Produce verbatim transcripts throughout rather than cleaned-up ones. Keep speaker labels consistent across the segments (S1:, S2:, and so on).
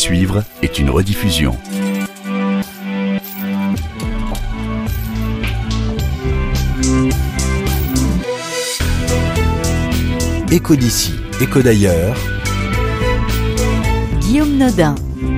S1: Suivre est une rediffusion. Écho d'ici, écho d'ailleurs.
S2: Guillaume Nodin.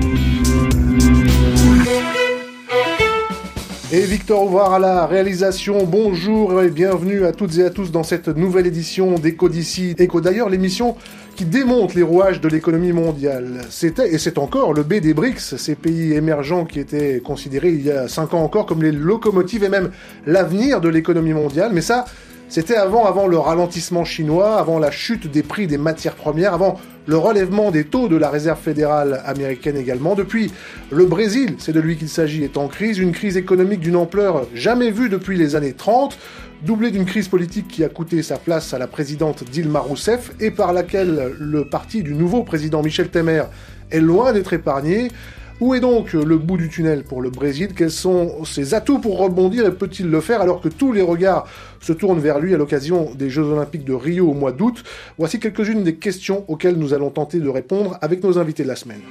S3: Et Victor Ouvrard à la réalisation. Bonjour et bienvenue à toutes et à tous dans cette nouvelle édition d'Écho d'ici, écho d'ailleurs, l'émission qui démonte les rouages de l'économie mondiale. C'était, et c'est encore, le B des BRICS, ces pays émergents qui étaient considérés il y a cinq ans encore comme les locomotives et même l'avenir de l'économie mondiale. Mais ça, c'était avant, avant le ralentissement chinois, avant la chute des prix des matières premières, avant le relèvement des taux de la Réserve fédérale américaine également. Depuis, le Brésil, c'est de lui qu'il s'agit, est en crise, une crise économique d'une ampleur jamais vue depuis les années trente, doublée d'une crise politique qui a coûté sa place à la présidente Dilma Rousseff et par laquelle le parti du nouveau président Michel Temer est loin d'être épargné. Où est donc le bout du tunnel pour le Brésil? Quels sont ses atouts pour rebondir et peut-il le faire alors que tous les regards se tournent vers lui à l'occasion des Jeux Olympiques de Rio au mois d'août? Voici quelques-unes des questions auxquelles nous allons tenter de répondre avec nos invités de la semaine.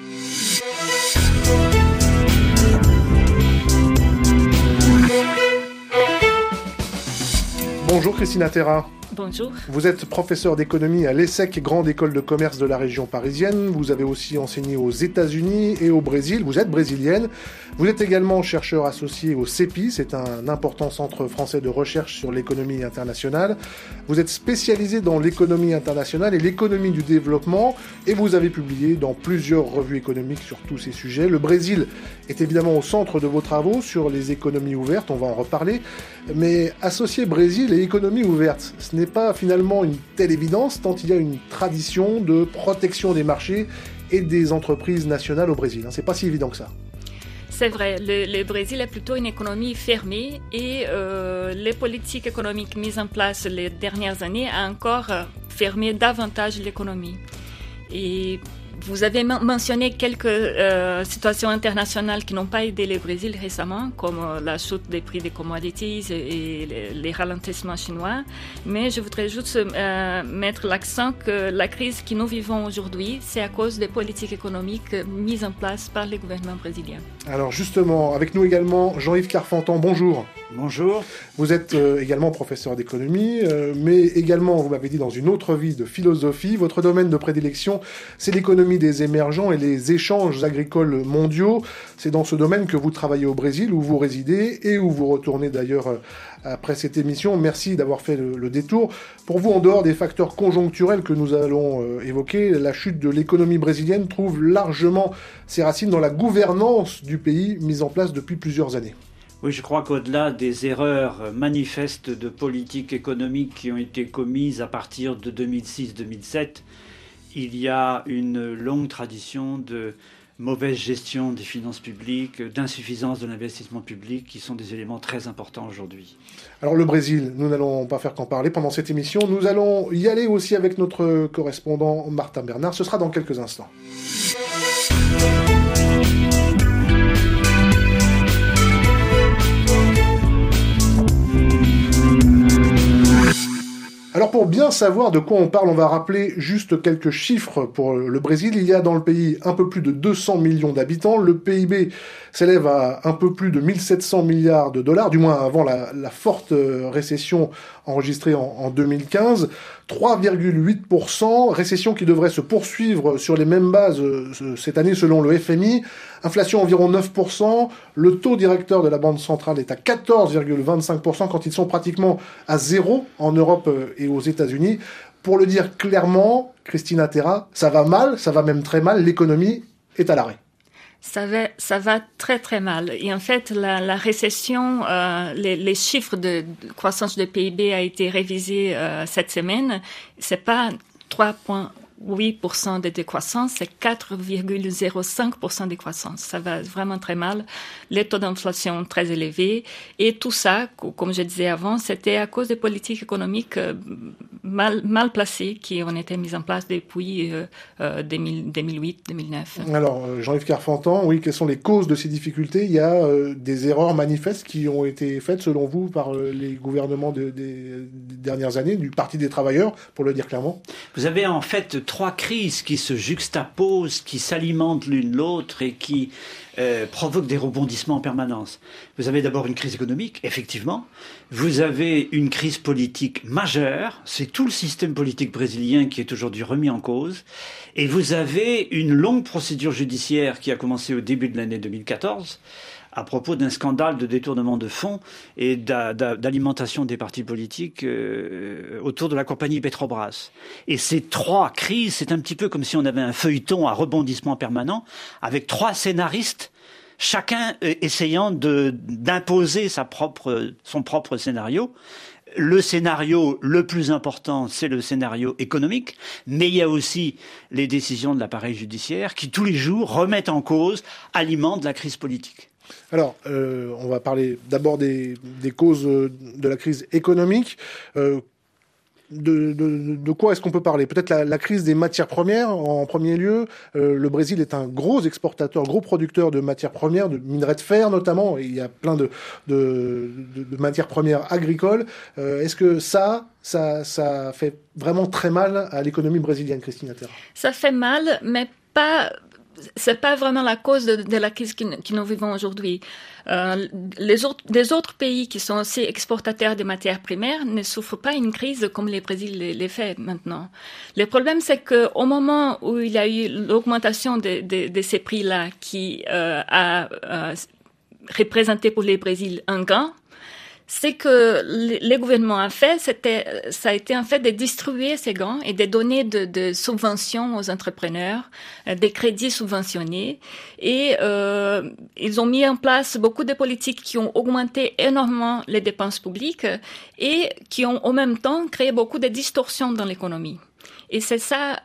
S3: Bonjour Christina Terra.
S4: Bonjour.
S3: Vous êtes professeur d'économie à l'ESSEC, grande école de commerce de la région parisienne. Vous avez aussi enseigné aux États-Unis et au Brésil. Vous êtes brésilienne. Vous êtes également chercheur associé au CEPI, c'est un important centre français de recherche sur l'économie internationale. Vous êtes spécialisé dans l'économie internationale et l'économie du développement et vous avez publié dans plusieurs revues économiques sur tous ces sujets. Le Brésil est évidemment au centre de vos travaux sur les économies ouvertes, on va en reparler. Mais associer Brésil et économie ouverte, ce n'est pas finalement une telle évidence tant il y a une tradition de protection des marchés et des entreprises nationales au Brésil. C'est pas si évident que ça.
S4: C'est vrai, le, le Brésil est plutôt une économie fermée et euh, les politiques économiques mises en place les dernières années ont encore fermé davantage l'économie. Et vous avez mentionné quelques euh, situations internationales qui n'ont pas aidé le Brésil récemment, comme euh, la chute des prix des commodities et les, les ralentissements chinois. Mais je voudrais juste euh, mettre l'accent que la crise que nous vivons aujourd'hui, c'est à cause des politiques économiques mises en place par les gouvernements brésiliens.
S3: Alors justement, avec nous également Jean-Yves Carfantan, bonjour.
S5: Bonjour.
S3: Vous êtes euh, également professeur d'économie, euh, mais également, vous m'avez dit, dans une autre vie de philosophie. Votre domaine de prédilection, c'est l'économie des émergents et les échanges agricoles mondiaux. C'est dans ce domaine que vous travaillez au Brésil, où vous résidez et où vous retournez d'ailleurs euh, après cette émission. Merci d'avoir fait le, le détour. Pour vous, en dehors des facteurs conjoncturels que nous allons euh, évoquer, la chute de l'économie brésilienne trouve largement ses racines dans la gouvernance du pays mise en place depuis plusieurs années.
S5: Oui, je crois qu'au-delà des erreurs manifestes de politique économique qui ont été commises à partir de deux mille six deux mille sept, il y a une longue tradition de mauvaise gestion des finances publiques, d'insuffisance de l'investissement public, qui sont des éléments très importants aujourd'hui.
S3: Alors le Brésil, nous n'allons pas faire qu'en parler pendant cette émission. Nous allons y aller aussi avec notre correspondant Martin Bernard. Ce sera dans quelques instants. Alors pour bien savoir de quoi on parle, on va rappeler juste quelques chiffres pour le Brésil. Il y a dans le pays un peu plus de deux cents millions d'habitants. Le P I B s'élève à un peu plus de mille sept cents milliards de dollars, du moins avant la, la forte récession enregistrée en, en deux mille quinze. trois virgule huit pour cent, récession qui devrait se poursuivre sur les mêmes bases euh, cette année selon le F M I. Inflation environ neuf pour cent. Le taux directeur de la Banque centrale est à quatorze virgule vingt-cinq pour cent quand ils sont pratiquement à zéro en Europe et aux États-Unis. Pour le dire clairement, Christina Terra, ça va mal, ça va même très mal, l'économie est à l'arrêt.
S4: Ça va, ça va très très mal. Et en fait, la, la récession, euh, les, les chiffres de, de croissance de P I B a été révisé euh, cette semaine. C'est pas trois virgule huit pour cent de décroissance, c'est quatre virgule zéro cinq pour cent de croissance. Ça va vraiment très mal. Les taux d'inflation très élevés. Et tout ça, comme je disais avant, c'était à cause des politiques économiques mal, mal placées qui ont été mises en place depuis euh, deux mille huit deux mille neuf.
S3: Alors, Jean-Yves Carfantan, oui, quelles sont les causes de ces difficultés? Il y a euh, des erreurs manifestes qui ont été faites, selon vous, par euh, les gouvernements de, des, des dernières années, du Parti des travailleurs, pour le dire clairement.
S5: Vous avez en fait trois crises qui se juxtaposent, qui s'alimentent l'une l'autre et qui euh, provoquent des rebondissements en permanence. Vous avez d'abord une crise économique, effectivement. Vous avez une crise politique majeure. C'est tout le système politique brésilien qui est aujourd'hui remis en cause. Et vous avez une longue procédure judiciaire qui a commencé au début de l'année deux mille quatorze à propos d'un scandale de détournement de fonds et d'alimentation des partis politiques euh, autour de la compagnie Petrobras. Et ces trois crises, c'est un petit peu comme si on avait un feuilleton à rebondissement permanent avec trois scénaristes, chacun euh, essayant de, d'imposer sa propre, son propre scénario. Le scénario le plus important, c'est le scénario économique, mais il y a aussi les décisions de l'appareil judiciaire qui, tous les jours, remettent en cause, alimentent la crise politique.
S3: Alors, euh, on va parler d'abord des, des causes de la crise économique. Euh, de, de, de quoi est-ce qu'on peut parler ? Peut-être la, la crise des matières premières en premier lieu. Euh, le Brésil est un gros exportateur, gros producteur de matières premières, de minerais de fer notamment. Et il y a plein de, de, de, de matières premières agricoles. Euh, est-ce que ça, ça, ça fait vraiment très mal à l'économie brésilienne, Cristina Terra ?
S4: Ça fait mal, mais pas... c'est pas vraiment la cause de, de la crise que, que nous vivons aujourd'hui. Euh, les autres, les autres pays qui sont aussi exportateurs de matières premières ne souffrent pas une crise comme le Brésil les, les fait maintenant. Le problème, c'est que au moment où il y a eu l'augmentation de, de, de ces prix-là, qui euh, a euh, représenté pour le Brésil un gain, c'est que les gouvernements ont fait, c'était, ça a été en fait de distribuer ces gains et de donner de, de subventions aux entrepreneurs, des crédits subventionnés. Et euh, ils ont mis en place beaucoup de politiques qui ont augmenté énormément les dépenses publiques et qui ont en même temps créé beaucoup de distorsions dans l'économie. Et c'est ça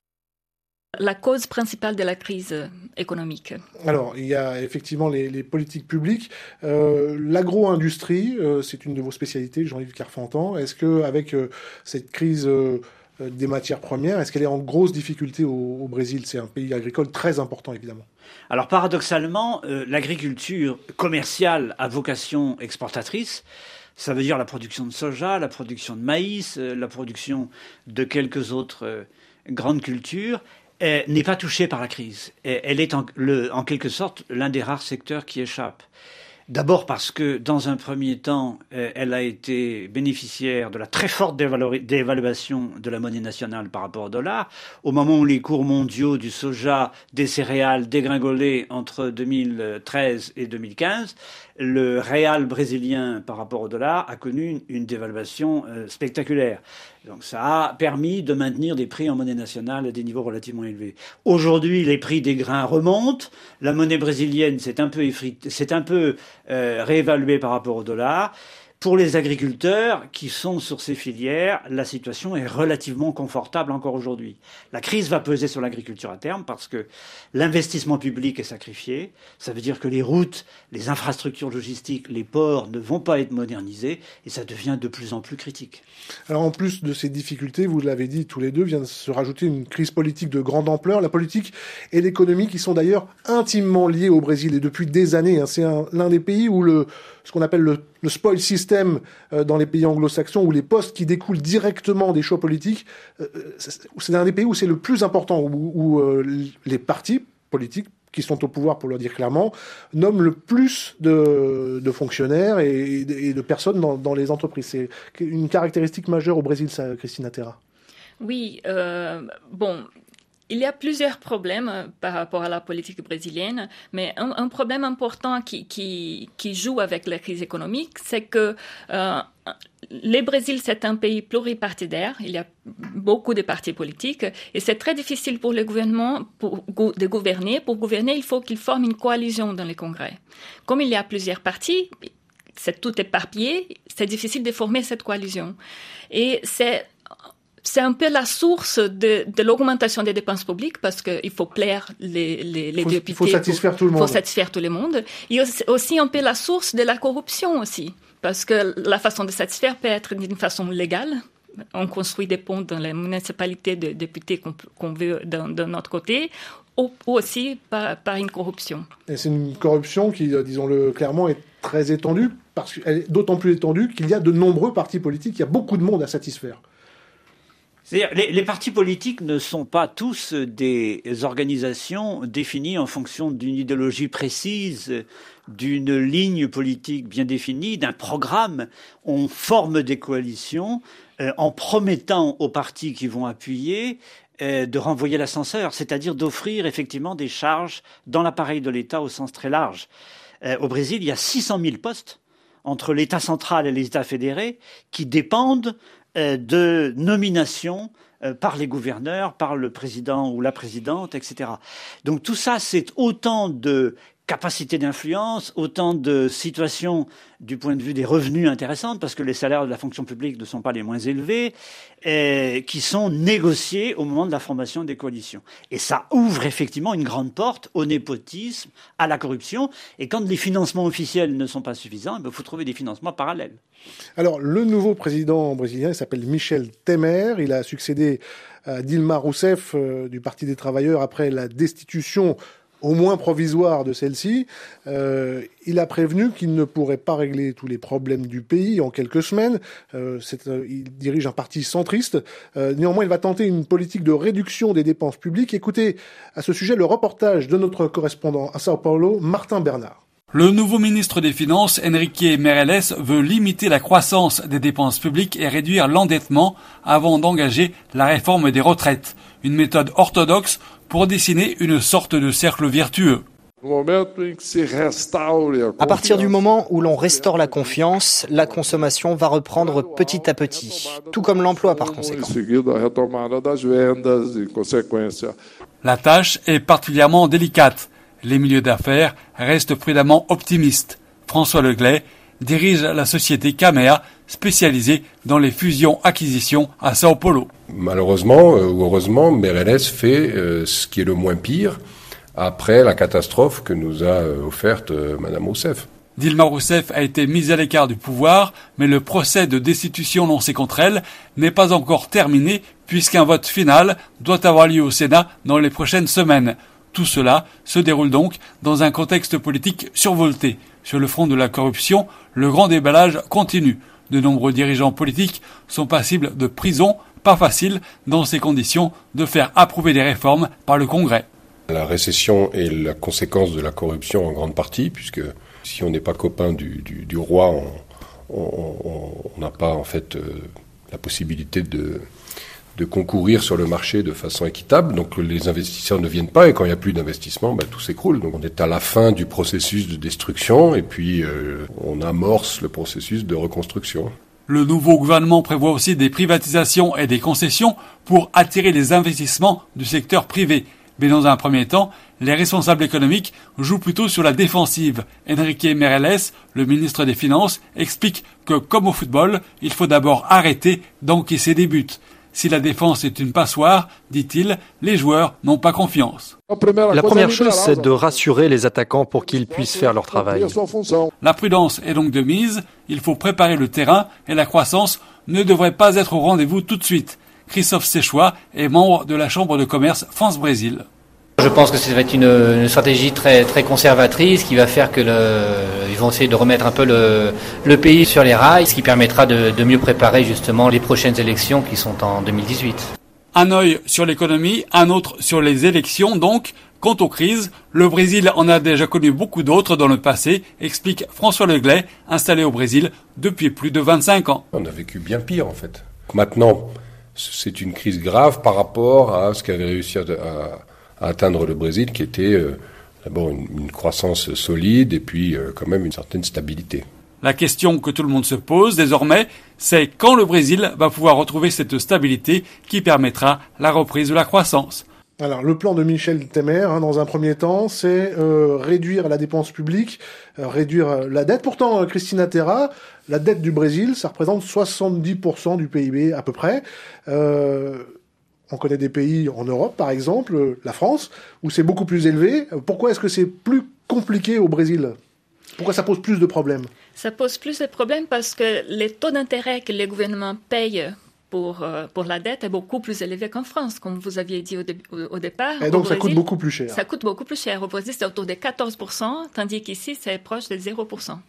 S4: la cause principale de la crise économique.
S3: Alors, il y a effectivement les, les politiques publiques. Euh, l'agro-industrie, euh, c'est une de vos spécialités, Jean-Yves Carfantan. Est-ce qu'avec euh, cette crise euh, des matières premières, est-ce qu'elle est en grosse difficulté au, au Brésil ? C'est un pays agricole très important, évidemment.
S5: Alors, paradoxalement, euh, l'agriculture commerciale à vocation exportatrice, ça veut dire la production de soja, la production de maïs, euh, la production de quelques autres euh, grandes cultures, Elle n'est pas touchée par la crise. Elle est en, le, en quelque sorte l'un des rares secteurs qui échappe. D'abord parce que, dans un premier temps, elle a été bénéficiaire de la très forte dévaluation de la monnaie nationale par rapport au dollar. Au moment où les cours mondiaux du soja, des céréales dégringolaient entre deux mille treize et deux mille quinze, le réal brésilien par rapport au dollar a connu une, une dévaluation euh, spectaculaire. Donc ça a permis de maintenir des prix en monnaie nationale à des niveaux relativement élevés. Aujourd'hui, les prix des grains remontent. La monnaie brésilienne s'est un peu, effritée, s'est un peu euh, réévaluée par rapport au dollar. Pour les agriculteurs qui sont sur ces filières, la situation est relativement confortable encore aujourd'hui. La crise va peser sur l'agriculture à terme parce que l'investissement public est sacrifié. Ça veut dire que les routes, les infrastructures logistiques, les ports ne vont pas être modernisés et ça devient de plus en plus critique.
S3: Alors en plus de ces difficultés, vous l'avez dit tous les deux, vient de se rajouter une crise politique de grande ampleur. La politique et l'économie qui sont d'ailleurs intimement liées au Brésil et depuis des années. Hein. C'est un, l'un des pays où le, ce qu'on appelle le, le spoil system euh, dans les pays anglo-saxons, où les postes qui découlent directement des choix politiques, euh, c'est l'un des pays où c'est le plus important, où, où euh, les partis politiques qui sont au pouvoir, pour le dire clairement, nomment le plus de, de fonctionnaires et, et de personnes dans, dans les entreprises. C'est une caractéristique majeure au Brésil, ça, Cristina Terra.
S4: Oui, euh, bon... Il y a plusieurs problèmes par rapport à la politique brésilienne, mais un, un problème important qui, qui, qui joue avec la crise économique, c'est que euh, le Brésil, c'est un pays pluripartidaire. Il y a beaucoup de partis politiques et c'est très difficile pour le gouvernement pour, de gouverner. Pour gouverner, il faut qu'il forme une coalition dans le Congrès. Comme il y a plusieurs partis, c'est tout éparpillé, c'est difficile de former cette coalition. Et c'est... C'est un peu la source de, de l'augmentation des dépenses publiques parce qu'il faut plaire les, les, les
S3: faut,
S4: députés.
S3: Il faut satisfaire
S4: pour,
S3: tout le monde.
S4: Il faut satisfaire tout le monde. Il y a aussi un peu la source de la corruption aussi. Parce que la façon de satisfaire peut être d'une façon légale. On construit des ponts dans les municipalités de députés qu'on, qu'on veut d'un, d'un autre côté. Ou aussi par, par une corruption.
S3: Et c'est une corruption qui, disons-le clairement, est très étendue. Parce qu'elle est d'autant plus étendue qu'il y a de nombreux partis politiques. Il y a beaucoup de monde à satisfaire.
S5: C'est-à-dire, les, les partis politiques ne sont pas tous des organisations définies en fonction d'une idéologie précise, d'une ligne politique bien définie, d'un programme. On forme des coalitions euh, en promettant aux partis qui vont appuyer euh, de renvoyer l'ascenseur, c'est-à-dire d'offrir effectivement des charges dans l'appareil de l'État au sens très large. Euh, au Brésil, il y a six cent mille postes entre l'État central et les États fédérés qui dépendent de nomination par les gouverneurs, par le président ou la présidente, et cetera. Donc tout ça, c'est autant de capacités d'influence, autant de situations du point de vue des revenus intéressantes, parce que les salaires de la fonction publique ne sont pas les moins élevés, et qui sont négociés au moment de la formation des coalitions. Et ça ouvre effectivement une grande porte au népotisme, à la corruption, et quand les financements officiels ne sont pas suffisants, il faut trouver des financements parallèles.
S3: Alors, le nouveau président brésilien, il s'appelle Michel Temer. Il a succédé à Dilma Rousseff euh, du Parti des travailleurs après la destitution au moins provisoire de celle-ci. Euh, il a prévenu qu'il ne pourrait pas régler tous les problèmes du pays en quelques semaines. Euh, c'est, euh, il dirige un parti centriste. Euh, néanmoins, il va tenter une politique de réduction des dépenses publiques. Écoutez à ce sujet le reportage de notre correspondant à Sao Paulo, Martin Bernard.
S2: Le nouveau ministre des Finances, Henrique Meirelles, veut limiter la croissance des dépenses publiques et réduire l'endettement avant d'engager la réforme des retraites. Une méthode orthodoxe pour dessiner une sorte de cercle vertueux.
S6: À partir du moment où l'on restaure la confiance, la consommation va reprendre petit à petit, tout comme l'emploi par conséquent.
S2: La tâche est particulièrement délicate. Les milieux d'affaires restent prudemment optimistes. François Leglay dirige la société Camea, spécialisée dans les fusions-acquisitions à Sao Paulo.
S7: Malheureusement ou heureusement, Meirelles fait euh, ce qui est le moins pire après la catastrophe que nous a euh, offerte euh, Madame Rousseff.
S2: Dilma Rousseff a été mise à l'écart du pouvoir, mais le procès de destitution lancé contre elle n'est pas encore terminé puisqu'un vote final doit avoir lieu au Sénat dans les prochaines semaines. Tout cela se déroule donc dans un contexte politique survolté. Sur le front de la corruption, le grand déballage continue. De nombreux dirigeants politiques sont passibles de prison. Pas facile, dans ces conditions, de faire approuver des réformes par le Congrès.
S7: La récession est la conséquence de la corruption en grande partie, puisque si on n'est pas copain du, du, du roi, on n'a pas en fait euh, la possibilité de... de concourir sur le marché de façon équitable. Donc les investisseurs ne viennent pas et quand il n'y a plus d'investissement, bah, tout s'écroule. Donc on est à la fin du processus de destruction et puis euh, on amorce le processus de reconstruction.
S2: Le nouveau gouvernement prévoit aussi des privatisations et des concessions pour attirer les investissements du secteur privé. Mais dans un premier temps, les responsables économiques jouent plutôt sur la défensive. Henrique Meirelles, le ministre des Finances, explique que, comme au football, il faut d'abord arrêter d'encaisser des buts. Si la défense est une passoire, dit-il, les joueurs n'ont pas confiance.
S8: La première chose, c'est de rassurer les attaquants pour qu'ils puissent faire leur travail.
S2: La prudence est donc de mise, il faut préparer le terrain et la croissance ne devrait pas être au rendez-vous tout de suite. Christophe Séchois est membre de la Chambre de commerce France-Brésil.
S9: Je pense que ça va être une, une stratégie très, très conservatrice qui va faire que le, ils vont essayer de remettre un peu le, le pays sur les rails, ce qui permettra de, de mieux préparer justement les prochaines élections qui sont en deux mille dix-huit.
S2: Un œil sur l'économie, un autre sur les élections donc. Quant aux crises, le Brésil en a déjà connu beaucoup d'autres dans le passé, explique François Leglay, installé au Brésil depuis plus de vingt-cinq ans.
S7: On a vécu bien pire en fait. Maintenant, c'est une crise grave par rapport à ce qu'avait réussi à... à à atteindre le Brésil, qui était euh, d'abord une, une croissance solide et puis euh, quand même une certaine stabilité.
S2: La question que tout le monde se pose désormais, c'est quand le Brésil va pouvoir retrouver cette stabilité qui permettra la reprise de la croissance.
S3: Alors, le plan de Michel Temer, hein, dans un premier temps, c'est euh, réduire la dépense publique, euh, réduire euh, la dette. Pourtant, euh, Cristina Terra, la dette du Brésil, ça représente soixante-dix pour cent du P I B à peu près. Euh, On connaît des pays en Europe, par exemple, la France, où c'est beaucoup plus élevé. Pourquoi est-ce que c'est plus compliqué au Brésil ? Pourquoi ça pose plus de problèmes ?
S4: Ça pose plus de problèmes parce que les taux d'intérêt que les gouvernements payent pour, euh, pour la dette est beaucoup plus élevé qu'en France, comme vous aviez dit au, dé- au départ.
S3: Et donc
S4: au
S3: ça
S4: Brésil,
S3: coûte beaucoup plus cher.
S4: Ça coûte beaucoup plus cher. Au Brésil, c'est autour de quatorze pour cent, tandis qu'ici, c'est proche de zéro pour cent.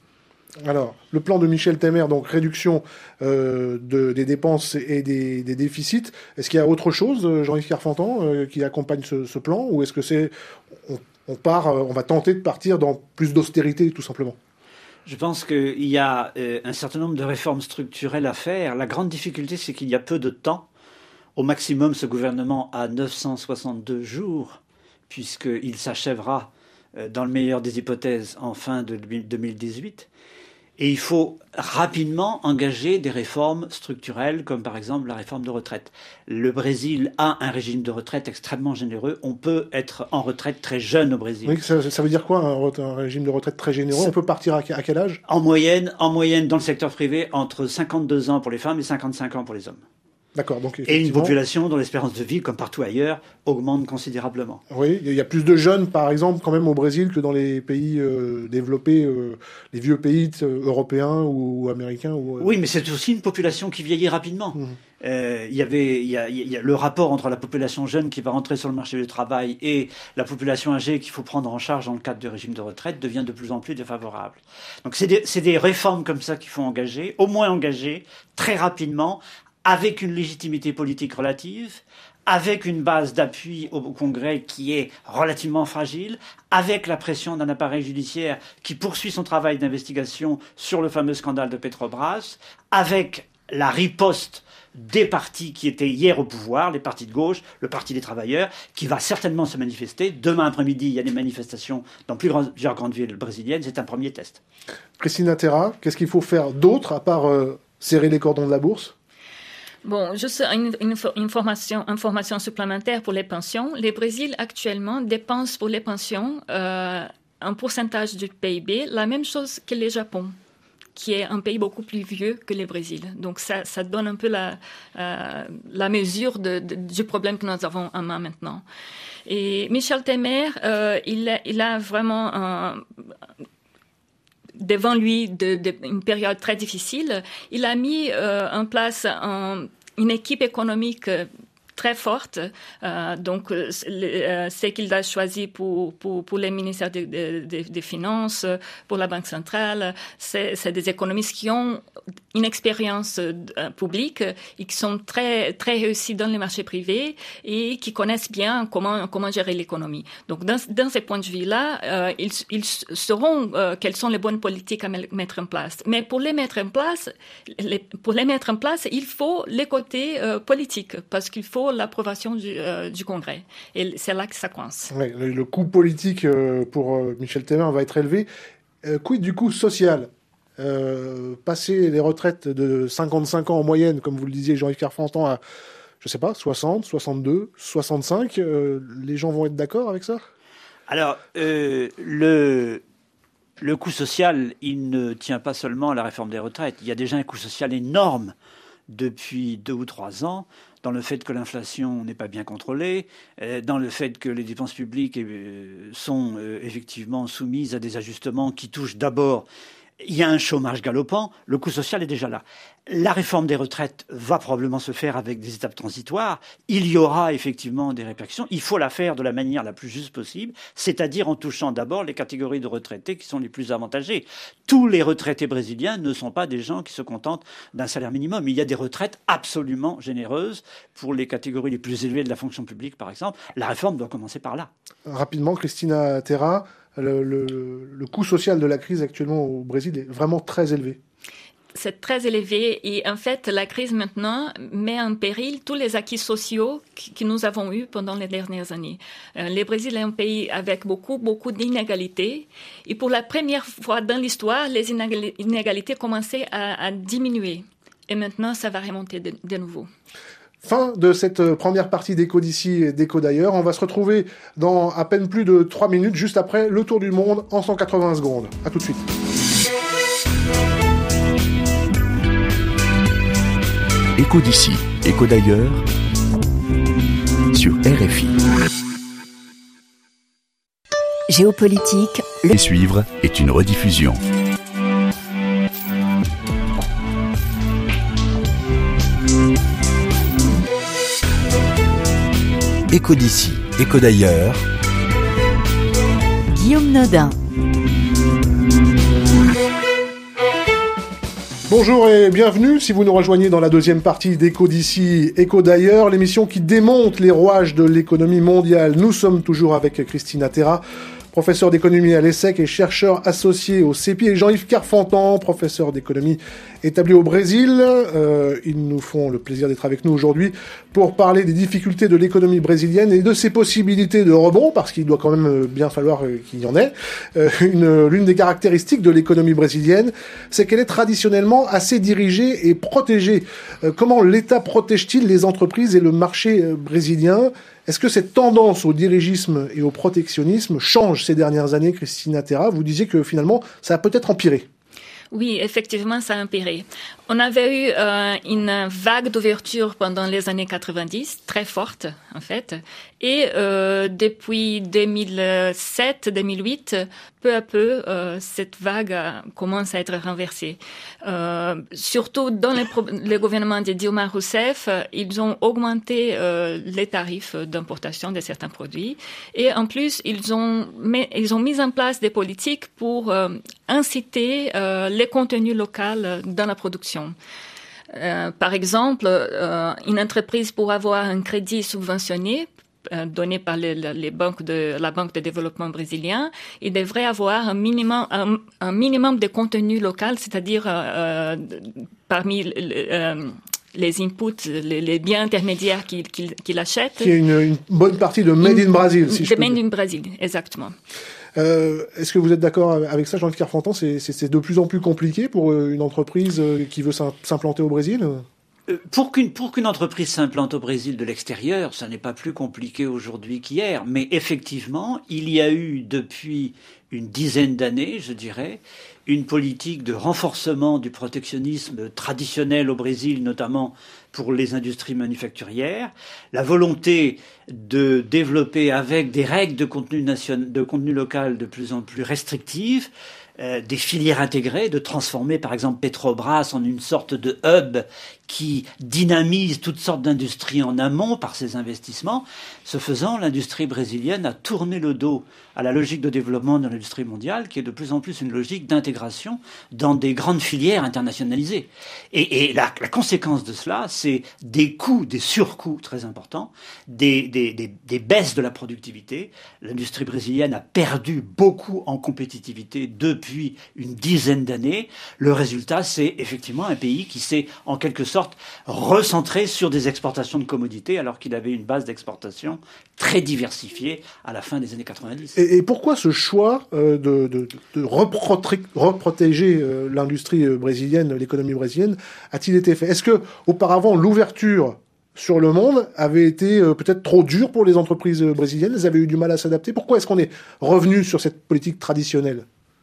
S3: Alors, le plan de Michel Temer, donc réduction euh, de, des dépenses et des, des déficits. Est-ce qu'il y a autre chose, Jean-Yves Carfantan, euh, qui accompagne ce, ce plan, ou est-ce que c'est on, on part, euh, on va tenter de partir dans plus d'austérité, tout simplement?
S5: Je pense qu'il y a euh, un certain nombre de réformes structurelles à faire. La grande difficulté, c'est qu'il y a peu de temps. Au maximum, ce gouvernement a neuf cent soixante-deux jours, puisqu'il s'achèvera, euh, dans le meilleur des hypothèses, en fin de deux mille dix-huit. Et il faut rapidement engager des réformes structurelles, comme par exemple la réforme de retraite. Le Brésil a un régime de retraite extrêmement généreux. On peut être en retraite très jeune au Brésil.
S3: Oui, ça, ça veut dire quoi, un, un régime de retraite très généreux? Ça... On peut partir à, à quel âge?
S5: En moyenne, en moyenne, dans le secteur privé, entre cinquante-deux ans pour les femmes et cinquante-cinq ans pour les hommes.
S3: D'accord, donc
S5: et une population dont l'espérance de vie, comme partout ailleurs, augmente considérablement.
S3: Oui, il y a plus de jeunes, par exemple, quand même au Brésil que dans les pays euh, développés, euh, les vieux pays euh, européens ou, ou américains. Ou, euh...
S5: Oui, mais c'est aussi une population qui vieillit rapidement. Mmh. Euh, il y avait, il y a, il y a le rapport entre la population jeune qui va rentrer sur le marché du travail et la population âgée qu'il faut prendre en charge dans le cadre du régime de retraite devient de plus en plus défavorable. Donc c'est des, c'est des réformes comme ça qu'il faut engager, au moins engager très rapidement, avec une légitimité politique relative, avec une base d'appui au Congrès qui est relativement fragile, avec la pression d'un appareil judiciaire qui poursuit son travail d'investigation sur le fameux scandale de Petrobras, avec la riposte des partis qui étaient hier au pouvoir, les partis de gauche, le Parti des travailleurs, qui va certainement se manifester. Demain après-midi, il y a des manifestations dans plusieurs grandes villes brésiliennes. C'est un premier test.
S3: Cristina Terra, qu'est-ce qu'il faut faire d'autre à part euh, serrer les cordons de la bourse ?
S4: Bon, juste une, une information, information supplémentaire pour les pensions. Le Brésil, actuellement, dépense pour les pensions euh, un pourcentage du P I B, la même chose que le Japon, qui est un pays beaucoup plus vieux que le Brésil. Donc, ça, ça donne un peu la, euh, la mesure de, de, du problème que nous avons en main maintenant. Et Michel Temer, euh, il, a, il a vraiment un... devant lui de, de, une période très difficile, il a mis euh, en place un, une équipe économique euh, très forte. Euh, donc, euh, ce qu'il a choisi pour, pour, pour les ministères des de, de, de Finances, pour la Banque centrale, c'est, c'est des économistes qui ont une expérience euh, publique et qui sont très, très réussis dans les marchés privés et qui connaissent bien comment, comment gérer l'économie. Donc, dans, dans ces points de vue-là, euh, ils, ils sauront euh, quelles sont les bonnes politiques à mettre en place. Mais pour les mettre en place, les, pour les mettre en place, il faut les côtés euh, politiques, parce qu'il faut l'approbation du, euh, du Congrès. Et c'est là que ça coince.
S3: Ouais, le, le coût politique euh, pour euh, Michel Temer va être élevé. Euh, quid du coût social ? euh, Passer les retraites de cinquante-cinq ans en moyenne, comme vous le disiez, Jean-Yves Carfantan, à, je sais pas, soixante, soixante-deux, soixante-cinq, euh, les gens vont être d'accord avec ça ?
S5: Alors, euh, le... le coût social, il ne tient pas seulement à la réforme des retraites. Il y a déjà un coût social énorme depuis deux ou trois ans, dans le fait que l'inflation n'est pas bien contrôlée, dans le fait que les dépenses publiques sont effectivement soumises à des ajustements qui touchent d'abord. Il y a un chômage galopant, le coût social est déjà là. La réforme des retraites va probablement se faire avec des étapes transitoires. Il y aura effectivement des répercussions. Il faut la faire de la manière la plus juste possible, c'est-à-dire en touchant d'abord les catégories de retraités qui sont les plus avantagées. Tous les retraités brésiliens ne sont pas des gens qui se contentent d'un salaire minimum. Il y a des retraites absolument généreuses pour les catégories les plus élevées de la fonction publique, par exemple. La réforme doit commencer par là.
S3: Rapidement, Cristina Terra, le, le, le coût social de la crise actuellement au Brésil est vraiment très élevé.
S4: C'est très élevé et en fait, la crise maintenant met en péril tous les acquis sociaux que nous avons eus pendant les dernières années. Euh, le Brésil est un pays avec beaucoup, beaucoup d'inégalités et pour la première fois dans l'histoire, les inégalités commençaient à, à diminuer et maintenant, ça va remonter de, de nouveau.
S3: Fin de cette première partie d'Écho d'ici et d'Écho d'ailleurs. On va se retrouver dans à peine plus de trois minutes, juste après le tour du monde en cent quatre-vingts secondes. À tout de suite.
S1: Écho d'ici, Écho d'ailleurs, sur R F I.
S10: Géopolitique.
S1: Le... Et suivre est une rediffusion. Écho d'ici, Écho d'ailleurs.
S10: Guillaume Nodin.
S3: Bonjour et bienvenue si vous nous rejoignez dans la deuxième partie d'Écho d'ici, Écho d'ailleurs, l'émission qui démonte les rouages de l'économie mondiale. Nous sommes toujours avec Christina Terra, professeur d'économie à l'ESSEC et chercheur associé au C E P I, et Jean-Yves Carfantan, professeur d'économie établi au Brésil. Euh, ils nous font le plaisir d'être avec nous aujourd'hui pour parler des difficultés de l'économie brésilienne et de ses possibilités de rebond, parce qu'il doit quand même bien falloir qu'il y en ait. Euh, une, l'une des caractéristiques de l'économie brésilienne, c'est qu'elle est traditionnellement assez dirigée et protégée. Euh, comment l'État protège-t-il les entreprises et le marché euh, brésilien ? Est-ce que cette tendance au dirigisme et au protectionnisme change ces dernières années, Christina Terra ? Vous disiez que finalement, ça a peut-être empiré.
S4: Oui, effectivement, ça a empiré. On avait eu euh, une vague d'ouverture pendant les années quatre-vingt-dix, très forte en fait, et euh, depuis deux mille sept deux mille huit, peu à peu, euh, cette vague a, commence à être renversée. Euh, surtout dans les, pro- les gouvernements de Dilma Rousseff, ils ont augmenté euh, les tarifs d'importation de certains produits, et en plus, ils ont, mis, ils ont mis en place des politiques pour euh, inciter euh, les contenus locaux dans la production. Euh, par exemple, euh, une entreprise pour avoir un crédit subventionné euh, donné par les, les banques de la Banque de développement brésilien, il devrait avoir un minimum un, un minimum de contenu local, c'est-à-dire euh, parmi euh, les inputs, les, les biens intermédiaires qu'il, qu'il, qu'il achète.
S3: Qui est une, une bonne partie de Made in Brazil, si je peux dire.
S4: De Made in Brazil, exactement.
S3: Euh, est-ce que vous êtes d'accord avec ça, Jean-Yves Carfantan ? c'est, c'est, c'est de plus en plus compliqué pour une entreprise qui veut s'implanter au Brésil ?
S5: Pour qu'une, pour qu'une entreprise s'implante au Brésil de l'extérieur, ça n'est pas plus compliqué aujourd'hui qu'hier. Mais effectivement, il y a eu depuis une dizaine d'années, je dirais, une politique de renforcement du protectionnisme traditionnel au Brésil, notamment pour les industries manufacturières, la volonté de développer avec des règles de contenu national, de contenu local de plus en plus restrictives, euh, des filières intégrées, de transformer par exemple Petrobras en une sorte de hub qui dynamise toutes sortes d'industries en amont par ses investissements. Ce faisant, l'industrie brésilienne a tourné le dos à la logique de développement de l'industrie mondiale, qui est de plus en plus une logique d'intégration dans des grandes filières internationalisées. Et, et la, la conséquence de cela, c'est des coûts, des surcoûts très importants, des, des, des, des baisses de la productivité. L'industrie brésilienne a perdu beaucoup en compétitivité depuis une dizaine d'années. Le résultat, c'est effectivement un pays qui s'est en quelque sorte recentré sur des exportations de commodités, alors qu'il avait une base d'exportation très diversifiée à la fin des années quatre-vingt-dix.
S3: Et, et pourquoi ce choix euh, de, de, de reproté- reprotéger euh, l'industrie brésilienne, l'économie brésilienne, a-t-il été fait ? Est-ce que auparavant l'ouverture sur le monde avait été euh, peut-être trop dure pour les entreprises brésiliennes ? Elles avaient eu du mal à s'adapter ? Pourquoi est-ce qu'on est revenu sur cette politique traditionnelle ?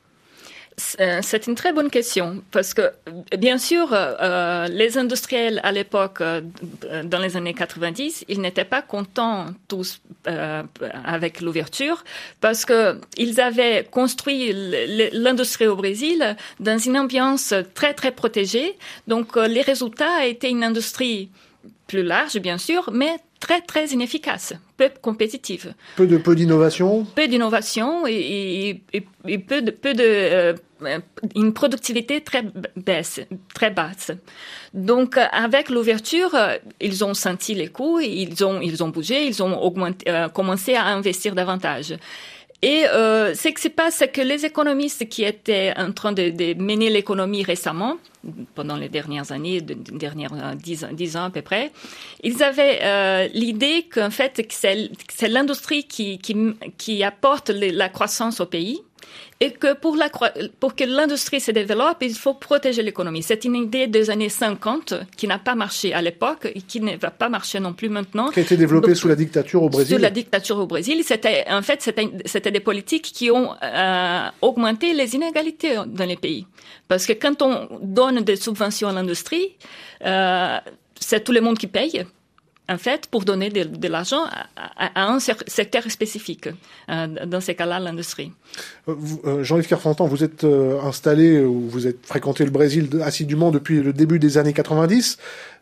S4: C'est une très bonne question, parce que, bien sûr, euh, les industriels à l'époque, euh, dans les années quatre-vingt-dix, ils n'étaient pas contents tous euh, avec l'ouverture, parce que ils avaient construit l'industrie au Brésil dans une ambiance très, très protégée. Donc, euh, les résultats étaient une industrie plus large, bien sûr, mais très, très inefficace, peu compétitive.
S3: Peu de, peu d'innovation.
S4: Peu d'innovation et, et, et peu de, peu de, euh, une productivité très baisse, très basse. Donc, avec l'ouverture, ils ont senti les coûts, ils ont, ils ont bougé, ils ont augmenté, euh, commencé à investir davantage. Et euh, ce qui se passe, c'est que les économistes qui étaient en train de, de mener l'économie récemment, pendant les dernières années, les dernières dix, dix ans à peu près, ils avaient euh, l'idée qu'en fait, que c'est, que c'est l'industrie qui, qui, qui apporte les, la croissance au pays. Et que pour, la, pour que l'industrie se développe, il faut protéger l'économie. C'est une idée des années cinquante qui n'a pas marché à l'époque et qui ne va pas marcher non plus maintenant.
S3: Qui a été développée Donc, sous la dictature au Brésil.
S4: Sous la dictature au Brésil. C'était, en fait, c'était, c'était des politiques qui ont euh, augmenté les inégalités dans les pays. Parce que quand on donne des subventions à l'industrie, euh, c'est tout le monde qui paye. En fait, pour donner de, de l'argent à, à un secteur spécifique, euh, dans ces cas-là, l'industrie.
S3: Vous, euh, Jean-Yves Carfantan, vous êtes euh, installé, ou vous êtes fréquenté le Brésil assidûment depuis le début des années quatre-vingt-dix.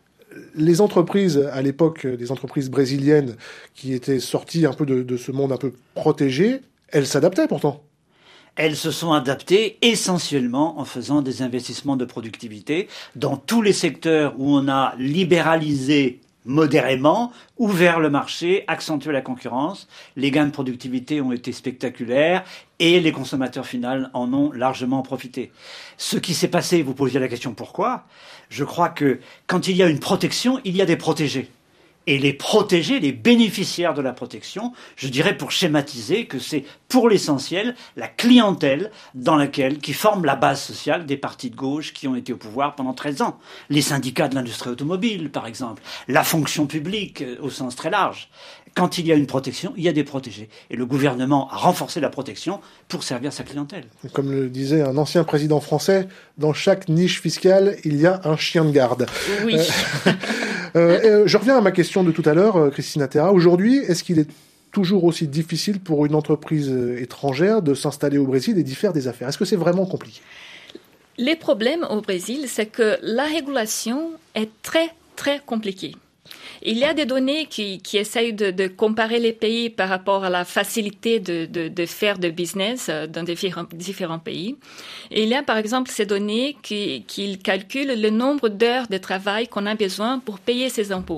S3: Les entreprises, à l'époque, les entreprises brésiliennes qui étaient sorties un peu de, de ce monde un peu protégé, elles s'adaptaient pourtant.
S5: elles se sont adaptées essentiellement en faisant des investissements de productivité dans tous les secteurs où on a libéralisé modérément, ouvert le marché, accentué la concurrence. Les gains de productivité ont été spectaculaires et les consommateurs finaux en ont largement profité. Ce qui s'est passé, vous posiez la question pourquoi ? Je crois que quand il y a une protection, il y a des protégés. Et les protégés, les bénéficiaires de la protection, je dirais pour schématiser que c'est pour l'essentiel la clientèle dans laquelle, qui forme la base sociale des partis de gauche qui ont été au pouvoir pendant treize ans. Les syndicats de l'industrie automobile, par exemple. La fonction publique au sens très large. Quand il y a une protection, il y a des protégés. Et le gouvernement a renforcé la protection pour servir sa clientèle.
S3: Comme le disait un ancien président français, dans chaque niche fiscale, il y a un chien de garde.
S4: Oui.
S3: Euh, euh, je reviens à ma question de tout à l'heure, Christine Attera. Aujourd'hui, est-ce qu'il est toujours aussi difficile pour une entreprise étrangère de s'installer au Brésil et d'y faire des affaires ? Est-ce que c'est vraiment compliqué ?
S4: Les problèmes au Brésil, c'est que la régulation est très, très compliquée. Il y a des données qui, qui essayent de, de comparer les pays par rapport à la facilité de, de, de faire de business dans différents, différents pays. Et il y a par exemple ces données qui, qui calculent le nombre d'heures de travail qu'on a besoin pour payer ses impôts.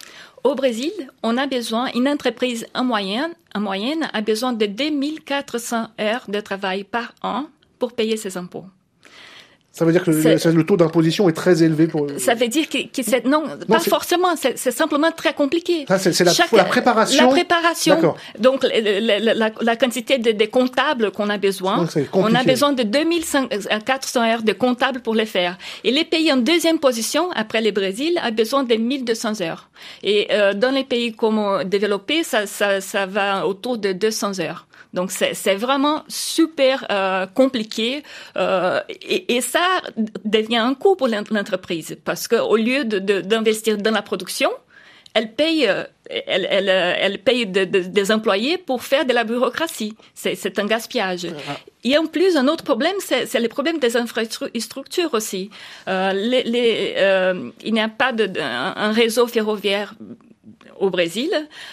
S4: Au Brésil, on a besoin, une entreprise en moyenne, en moyenne a besoin de deux mille quatre cents heures de travail par an pour payer ses impôts.
S3: Ça veut dire que le, le taux d'imposition est très élevé pour...
S4: Ça veut dire que, que c'est... Non, non pas c'est... forcément. C'est, c'est simplement très compliqué.
S3: Ah, c'est c'est la, Chaque, la préparation.
S4: La préparation. D'accord. Donc, la, la, la, la quantité de, de comptables qu'on a besoin. Donc, on a besoin de deux mille quatre cents heures de comptables pour les faire. Et les pays en deuxième position, après le Brésil, a besoin de mille deux cents heures. Et euh, dans les pays comme développés, ça, ça, ça va autour de deux cents heures. Donc c'est, c'est vraiment super euh, compliqué euh, et, et ça devient un coût pour l'entreprise parce que au lieu de, de, d'investir dans la production, elle paye, elle, elle, elle paye de, de, des employés pour faire de la bureaucratie. C'est, c'est un gaspillage. Et en plus, un autre problème, c'est, c'est le problème des infrastructures aussi. Euh, les, les, euh, il n'y a pas de, de, un réseau ferroviaire au Brésil.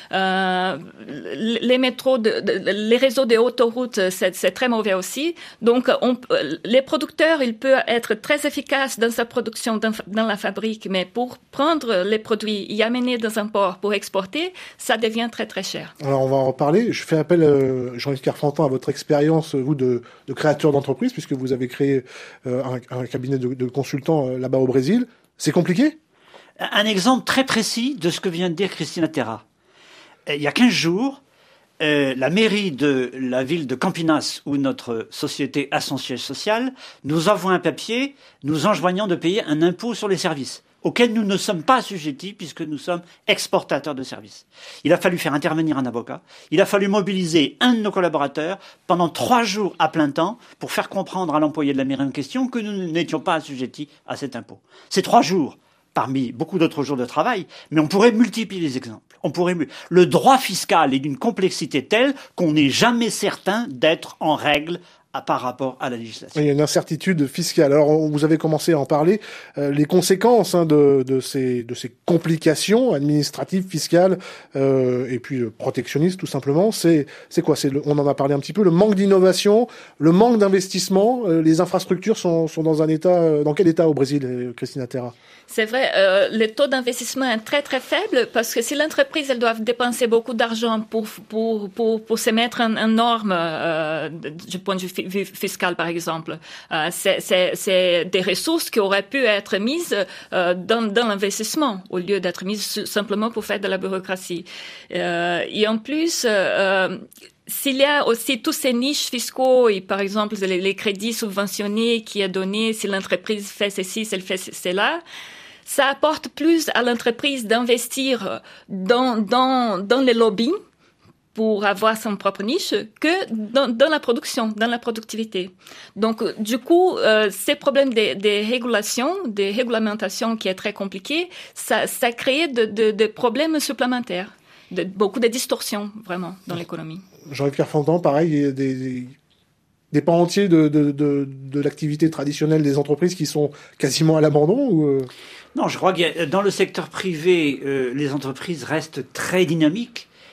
S4: Euh, les métros, de, de, les réseaux des autoroutes, c'est, c'est très mauvais aussi. Donc, on, les producteurs, ils peuvent être très efficaces dans sa production, dans, dans la fabrique, mais pour prendre les produits et amener dans un port pour exporter, ça devient très très cher.
S3: Alors, on va en reparler. Je fais appel, euh, Jean-Yves Carfantin, à votre expérience, vous, de, de créateur d'entreprise, puisque vous avez créé euh, un, un cabinet de, de consultants euh, là-bas au Brésil. C'est compliqué ?
S5: Un exemple très précis de ce que vient de dire Christine Attera. Il y a quinze jours, euh, la mairie de la ville de Campinas, où notre société a son siège social, nous envoie un papier nous enjoignant de payer un impôt sur les services, auquel nous ne sommes pas assujettis puisque nous sommes exportateurs de services. Il a fallu faire intervenir un avocat, il a fallu mobiliser un de nos collaborateurs pendant trois jours à plein temps pour faire comprendre à l'employé de la mairie en question que nous n'étions pas assujettis à cet impôt. Ces trois jours, parmi beaucoup d'autres jours de travail, mais on pourrait multiplier les exemples. On pourrait le droit fiscal est d'une complexité telle qu'on n'est jamais certain d'être en règle à par rapport à la législation.
S3: Il y a une incertitude fiscale. Alors, vous avez commencé à en parler. Euh, les conséquences hein, de, de, ces, de ces complications administratives, fiscales euh, et puis euh, protectionnistes, tout simplement, c'est, c'est quoi c'est le, on en a parlé un petit peu, le manque d'innovation, le manque d'investissement. Euh, les infrastructures sont, sont dans un état... Euh, dans quel état au Brésil, Christine Attera ?
S4: C'est vrai, euh, le taux d'investissement est très très faible parce que si l'entreprise elle doit dépenser beaucoup d'argent pour pour pour pour se mettre en, en norme euh, du point de vue fiscal par exemple, euh, c'est c'est c'est des ressources qui auraient pu être mises euh, dans dans l'investissement au lieu d'être mises simplement pour faire de la bureaucratie. Euh, et en plus euh, s'il y a aussi tous ces niches fiscaux et par exemple les, les crédits subventionnés qui est donné si l'entreprise fait ceci, si elle fait cela, ça apporte plus à l'entreprise d'investir dans dans dans les lobbies pour avoir son propre niche que dans, dans la production, dans la productivité. Donc, du coup, euh, ces problèmes des de régulations, des réglementations qui est très compliqué, ça ça crée de de, de problèmes supplémentaires, de beaucoup de distorsions vraiment dans l'économie.
S3: Jean-Yves Carfantin, pareil, il y a des, des, des pans entiers de, de, de, de l'activité traditionnelle des entreprises qui sont quasiment à l'abandon ou euh...
S5: Non, je crois que dans le secteur privé, euh, les entreprises restent très dynamiques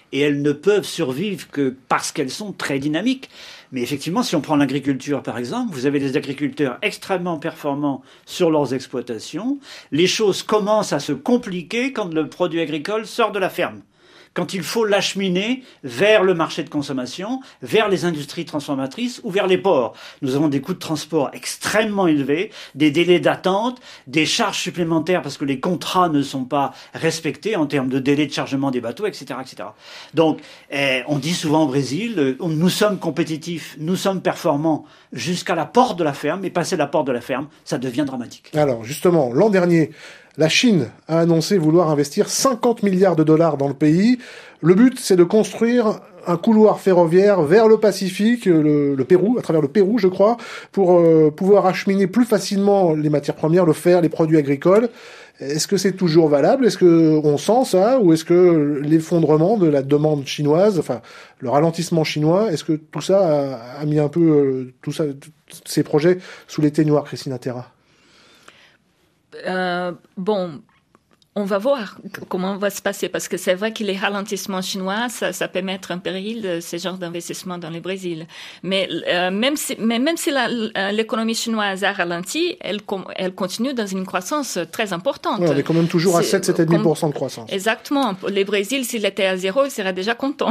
S5: et elles ne peuvent survivre que parce qu'elles sont très dynamiques. Mais effectivement, si on prend l'agriculture par exemple, vous avez des agriculteurs extrêmement performants sur leurs exploitations. Les choses commencent à se compliquer quand le produit agricole sort de la ferme, quand il faut l'acheminer vers le marché de consommation, vers les industries transformatrices ou vers les ports. Nous avons des coûts de transport extrêmement élevés, des délais d'attente, des charges supplémentaires parce que les contrats ne sont pas respectés en termes de délai de chargement des bateaux, et cetera, et cetera. Donc, eh, on dit souvent au Brésil, euh, nous sommes compétitifs, nous sommes performants jusqu'à la porte de la ferme, et passer la porte de la ferme, ça devient dramatique.
S3: Alors, justement, l'an dernier, la Chine a annoncé vouloir investir cinquante milliards de dollars dans le pays. Le but, c'est de construire un couloir ferroviaire vers le Pacifique, le, le Pérou, à travers le Pérou, je crois, pour euh, pouvoir acheminer plus facilement les matières premières, le fer, les produits agricoles. Est-ce que c'est toujours valable? Est-ce que on sent ça? Ou est-ce que l'effondrement de la demande chinoise, enfin, le ralentissement chinois, est-ce que tout ça a, a mis un peu, euh, tout ça, ces projets sous les ténoirs, Christina Terra?
S4: Euh, bon, on va voir comment va se passer, parce que c'est vrai que les ralentissements chinois, ça, ça peut mettre en péril ce genre d'investissement dans le Brésil. Mais euh, même si, mais même si la, l'économie chinoise a ralenti, elle, elle continue dans une croissance très importante.
S3: Ouais, on est quand même toujours à sept à sept virgule cinq pour cent de croissance.
S4: Exactement. Le Brésil, s'il était à zéro, il serait déjà content.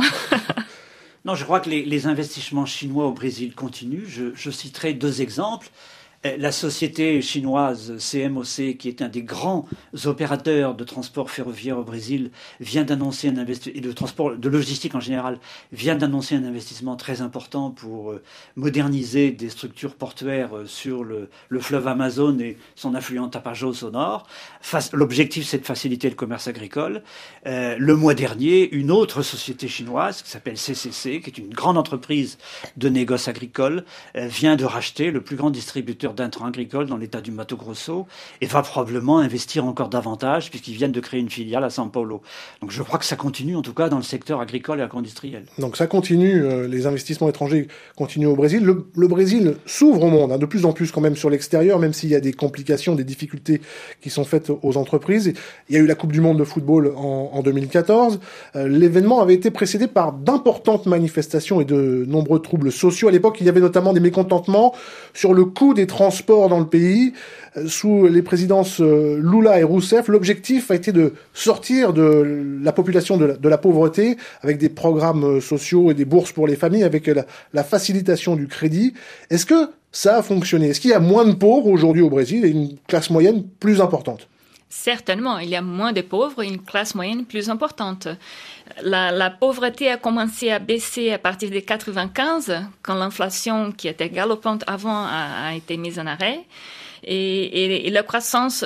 S5: Non, je crois que les, les investissements chinois au Brésil continuent. Je, je citerai deux exemples. La société chinoise C M O C, qui est un des grands opérateurs de transport ferroviaire au Brésil, vient d'annoncer un investissement, et de transport, de logistique en général, vient d'annoncer un investissement très important pour moderniser des structures portuaires sur le, le fleuve Amazon et son affluent Tapajós au nord. L'objectif, c'est de faciliter le commerce agricole. Euh, le mois dernier, une autre société chinoise, qui s'appelle C C C, qui est une grande entreprise de négoce agricole, euh, vient de racheter le plus grand distributeur d'intrants agricoles dans l'état du Mato Grosso et va probablement investir encore davantage puisqu'ils viennent de créer une filiale à São Paulo. Donc je crois que ça continue en tout cas dans le secteur agricole et agro-industriel.
S3: Donc ça continue, euh, les investissements étrangers continuent au Brésil. Le, le Brésil s'ouvre au monde, hein, de plus en plus quand même sur l'extérieur, même s'il y a des complications, des difficultés qui sont faites aux entreprises. Il y a eu la Coupe du Monde de football en, en deux mille quatorze. Euh, l'événement avait été précédé par d'importantes manifestations et de nombreux troubles sociaux. À l'époque, il y avait notamment des mécontentements sur le coût des transport dans le pays. Sous les présidences Lula et Rousseff, l'objectif a été de sortir de la population de la, de la pauvreté avec des programmes sociaux et des bourses pour les familles, avec la, la facilitation du crédit. Est-ce que ça a fonctionné? Est-ce qu'il y a moins de pauvres aujourd'hui au Brésil et une classe moyenne plus importante?
S4: Certainement, il y a moins de pauvres et une classe moyenne plus importante. La, la pauvreté a commencé à baisser à partir de quatre-vingt-quinze, quand l'inflation, qui était galopante avant, a, a été mise en arrêt. Et, et, et la croissance,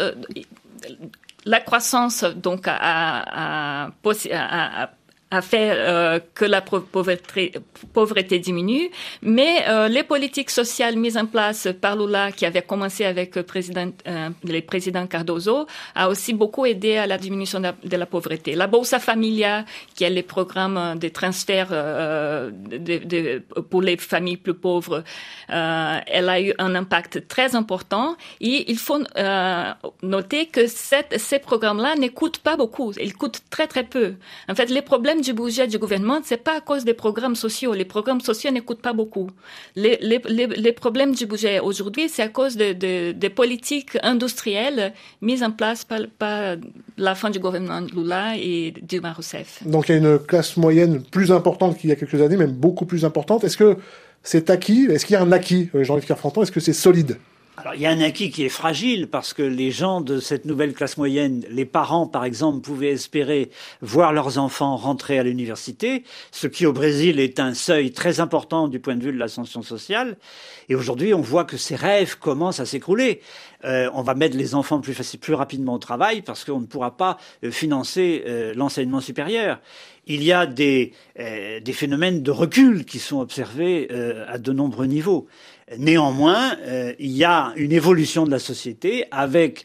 S4: la croissance donc a, a, a, a a fait euh, que la pauvreté, pauvreté diminue, mais euh, les politiques sociales mises en place par Lula, qui avait commencé avec le président, euh, le président Cardoso, a aussi beaucoup aidé à la diminution de la, de la pauvreté. La Bolsa Familia, qui est le programme de transfert euh, de, de, pour les familles plus pauvres, euh, elle a eu un impact très important. Et il faut euh, noter que cette, ces programmes-là ne coûtent pas beaucoup, ils coûtent très très peu. En fait, les problèmes du budget du gouvernement, c'est pas à cause des programmes sociaux. Les programmes sociaux ne coûtent pas beaucoup. Les, les, les, les problèmes du budget aujourd'hui, c'est à cause de, de, de politiques industrielles mises en place par, par la fin du gouvernement Lula et Dilma Rousseff.
S3: Donc il y a une classe moyenne plus importante qu'il y a quelques années, même beaucoup plus importante. Est-ce que c'est acquis? Est-ce qu'il y a un acquis, Jean-Yves Kerfranton? Est-ce que c'est solide?
S5: Alors, il y a un acquis qui est fragile parce que les gens de cette nouvelle classe moyenne, les parents, par exemple, pouvaient espérer voir leurs enfants rentrer à l'université, ce qui, au Brésil, est un seuil très important du point de vue de l'ascension sociale. Et aujourd'hui, on voit que ces rêves commencent à s'écrouler. Euh, on va mettre les enfants plus facile, plus rapidement au travail parce qu'on ne pourra pas euh, financer euh, l'enseignement supérieur. Il y a des, euh, des phénomènes de recul qui sont observés euh, à de nombreux niveaux. Néanmoins, euh, il y a une évolution de la société avec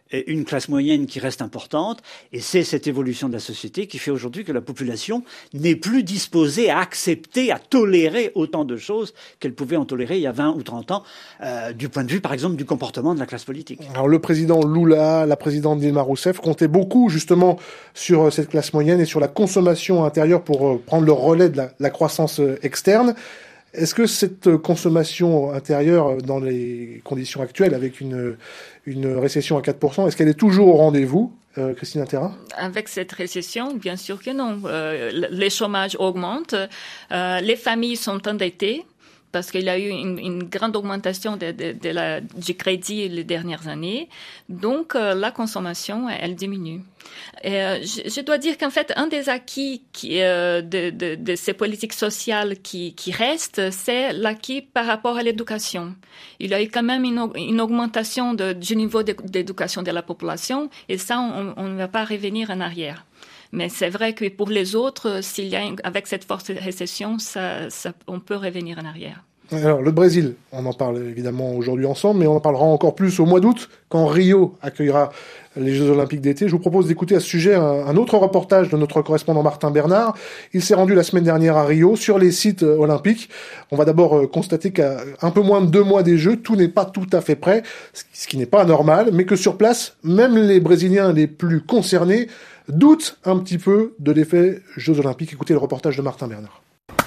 S5: une classe moyenne qui reste importante, et c'est cette évolution de la société qui fait aujourd'hui que la population n'est plus disposée à accepter, à tolérer autant de choses qu'elle pouvait en tolérer il y a vingt ou trente ans, euh, du point de vue, par exemple, du comportement de la classe politique.
S3: Alors le président Lula, la présidente Dilma Rousseff comptaient beaucoup justement sur cette classe moyenne et sur la consommation intérieure pour prendre le relais de la, la croissance externe. Est-ce que cette consommation intérieure, dans les conditions actuelles, avec une, une récession à quatre pour cent, est-ce qu'elle est toujours au rendez-vous, euh, Christine Intera ?
S4: Avec cette récession, bien sûr que non. Euh, les chômages augmentent, euh, les familles sont endettées, parce qu'il y a eu une, une grande augmentation de, de, de la, du crédit les dernières années. Donc, euh, la consommation, elle diminue. Et, euh, je, je dois dire qu'en fait, un des acquis qui, euh, de, de, de ces politiques sociales qui, qui restent, c'est l'acquis par rapport à l'éducation. Il y a eu quand même une, une augmentation de, du niveau de, d'éducation de la population, et ça, on, on ne va pas revenir en arrière. Mais c'est vrai que pour les autres, s'il y a, avec cette forte récession, ça, ça, on peut revenir en arrière.
S3: Alors, le Brésil, on en parle évidemment aujourd'hui ensemble, mais on en parlera encore plus au mois d'août, quand Rio accueillera les Jeux Olympiques d'été. Je vous propose d'écouter à ce sujet un, un autre reportage de notre correspondant Martin Bernard. Il s'est rendu la semaine dernière à Rio, sur les sites olympiques. On va d'abord constater qu'à un peu moins de deux mois des Jeux, tout n'est pas tout à fait prêt, ce qui n'est pas anormal, mais que sur place, même les Brésiliens les plus concernés doutent un petit peu de l'effet Jeux Olympiques. Écoutez le reportage de Martin Bernard.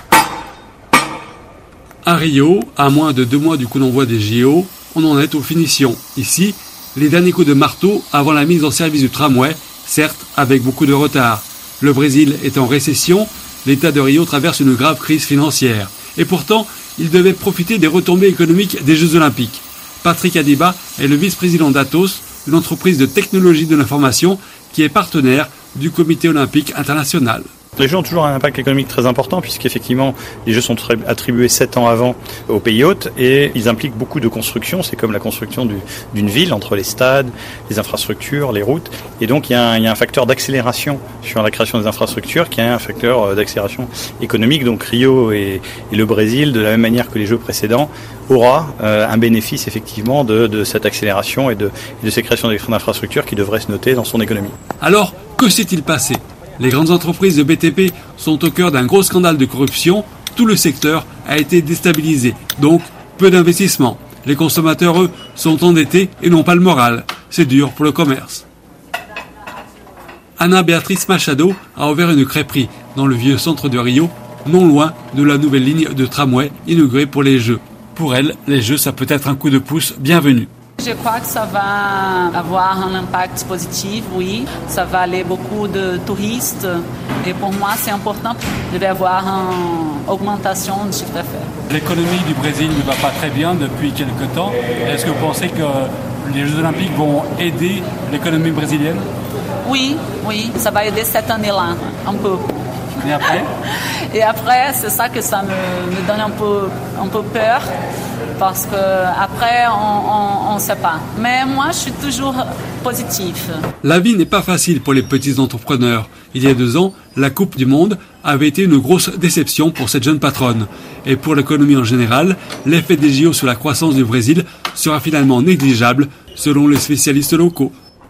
S2: À Rio, à moins de deux mois du coup d'envoi des J O, on en est aux finitions. Ici, les derniers coups de marteau avant la mise en service du tramway, certes avec beaucoup de retard. Le Brésil est en récession, l'État de Rio traverse une grave crise financière. Et pourtant, il devait profiter des retombées économiques des Jeux Olympiques. Patrick Adiba est le vice-président d'Atos, une entreprise de technologie de l'information qui est partenaire du Comité olympique international.
S11: Les Jeux ont toujours un impact économique très important puisqu'effectivement les Jeux sont attribués sept ans avant aux pays hôtes et ils impliquent beaucoup de construction. C'est comme la construction du, d'une ville entre les stades, les infrastructures, les routes. Et donc il y a un, il y a un facteur d'accélération sur la création des infrastructures qui est un facteur d'accélération économique. Donc Rio et, et le Brésil, de la même manière que les Jeux précédents, aura euh, un bénéfice effectivement de, de cette accélération et de, et de ces créations d'infrastructures qui devraient se noter dans son économie.
S2: Alors, que s'est-il passé ? Les grandes entreprises de B T P sont au cœur d'un gros scandale de corruption. Tout le secteur a été déstabilisé. Donc, peu d'investissements. Les consommateurs, eux, sont endettés et n'ont pas le moral. C'est dur pour le commerce. Ana Beatriz Machado a ouvert une crêperie dans le vieux centre de Rio, non loin de la nouvelle ligne de tramway inaugurée pour les Jeux. Pour elle, les Jeux, ça peut être un coup de pouce bienvenu.
S12: Je crois que ça va avoir un impact positif, oui. Ça va aller beaucoup de touristes. Et pour moi, c'est important. Il va y avoir une augmentation du chiffre d'affaires.
S2: L'économie du Brésil ne va pas très bien depuis quelques temps. Est-ce que vous pensez que les Jeux Olympiques vont aider l'économie brésilienne ?
S12: Oui, oui. Ça va aider cette année-là, un peu.
S2: Et après ?
S12: Et après, c'est ça que ça me, me donne un peu, un peu peur. Parce qu'après, on ne sait pas. Mais moi, je suis toujours positif.
S2: La vie n'est pas facile pour les petits entrepreneurs. Il y a deux ans, la Coupe du Monde avait été une grosse déception pour cette jeune patronne. Et pour l'économie en général, l'effet des J O sur la croissance du Brésil sera finalement négligeable, selon les spécialistes locaux.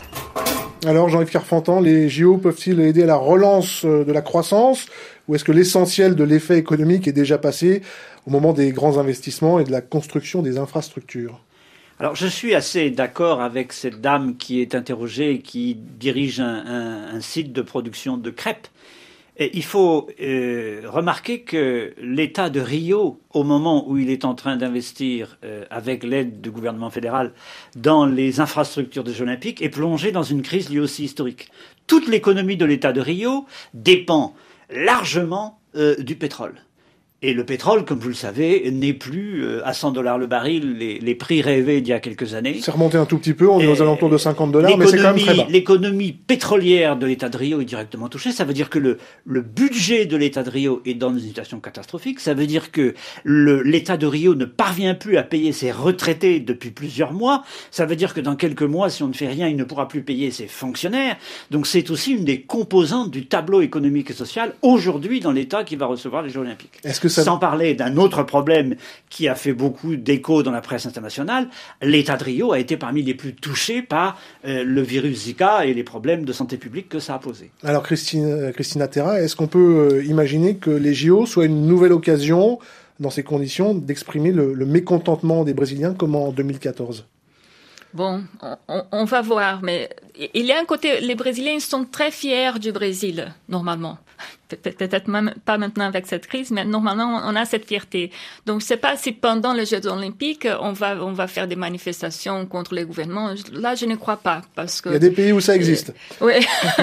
S3: Alors, Jean-Yves Carfantan, les J O peuvent-ils aider à la relance de la croissance ? Ou est-ce que l'essentiel de l'effet économique est déjà passé au moment des grands investissements et de la construction des infrastructures ?
S5: Alors, je suis assez d'accord avec cette dame qui est interrogée et qui dirige un, un, un site de production de crêpes. Et il faut euh, remarquer que l'État de Rio, au moment où il est en train d'investir euh, avec l'aide du gouvernement fédéral dans les infrastructures des Jeux Olympiques, est plongé dans une crise lui aussi historique. Toute l'économie de l'État de Rio dépend largement euh, du pétrole. Et le pétrole, comme vous le savez, n'est plus à cent dollars le baril, les, les prix rêvés d'il y a quelques années.
S3: C'est remonté un tout petit peu, on est aux alentours de cinquante dollars, mais c'est quand même très bas.
S5: L'économie pétrolière de l'État de Rio est directement touchée. Ça veut dire que le, le budget de l'État de Rio est dans une situation catastrophique. Ça veut dire que le, l'État de Rio ne parvient plus à payer ses retraités depuis plusieurs mois. Ça veut dire que dans quelques mois, si on ne fait rien, il ne pourra plus payer ses fonctionnaires. Donc c'est aussi une des composantes du tableau économique et social aujourd'hui dans l'État qui va recevoir les Jeux Olympiques.
S3: Est-ce que ça...
S5: Sans parler d'un autre problème qui a fait beaucoup d'écho dans la presse internationale, l'État de Rio a été parmi les plus touchés par euh, le virus Zika et les problèmes de santé publique que ça a posé.
S3: Alors Christine, Christina Terra, est-ce qu'on peut euh, imaginer que les J O soient une nouvelle occasion, dans ces conditions, d'exprimer le, le mécontentement des Brésiliens comme en deux mille quatorze?
S4: Bon, on, on va voir, mais il y a un côté, les Brésiliens sont très fiers du Brésil, normalement. Pe- peut-être même pas maintenant avec cette crise, mais normalement, on a cette fierté. Donc, je sais pas si pendant les Jeux Olympiques, on va, on va faire des manifestations contre le gouvernement. Là, je ne crois pas, parce que...
S3: Il y a des pays où ça existe.
S4: Oui.